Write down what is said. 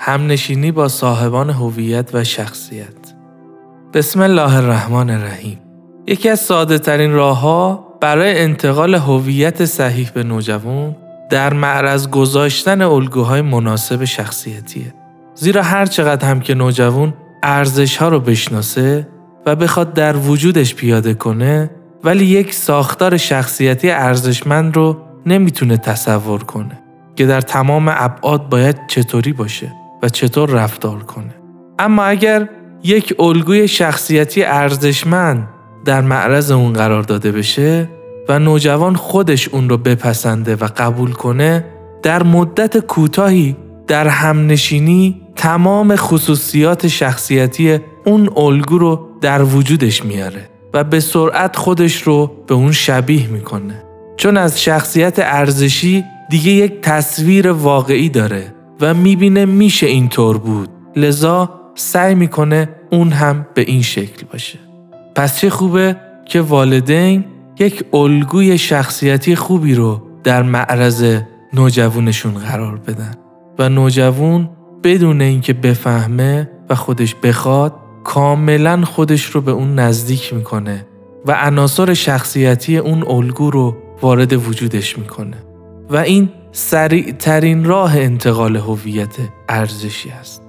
همنشینی با صاحبان هویت و شخصیت. بسم الله الرحمن الرحیم. یکی از ساده ترین راه‌ها برای انتقال هویت صحیح به نوجوان در معرض گذاشتن الگوهای مناسب شخصیتیه. زیرا هر چقدر هم که نوجوان ارزش‌ها رو بشناسه و بخواد در وجودش پیاده کنه، ولی یک ساختار شخصیتی ارزشمند رو نمیتونه تصور کنه که در تمام ابعاد باید چطوری باشه و چطور رفتار کنه. اما اگر یک الگوی شخصیتی ارزشمند در معرض اون قرار داده بشه و نوجوان خودش اون رو بپسنده و قبول کنه، در مدت کوتاهی در همنشینی تمام خصوصیات شخصیتی اون الگو رو در وجودش میاره و به سرعت خودش رو به اون شبیه میکنه. چون از شخصیت ارزشی دیگه یک تصویر واقعی داره و میبینه میشه اینطور بود، لذا سعی میکنه اون هم به این شکل باشه. پس چه خوبه که والدین یک الگوی شخصیتی خوبی رو در معرض نوجوانشون قرار بدن و نوجوان بدون اینکه بفهمه و خودش بخواد کاملا خودش رو به اون نزدیک میکنه و عناصر شخصیتی اون الگو رو وارد وجودش میکنه و این سریع ترین راه انتقال هویت ارزشی است.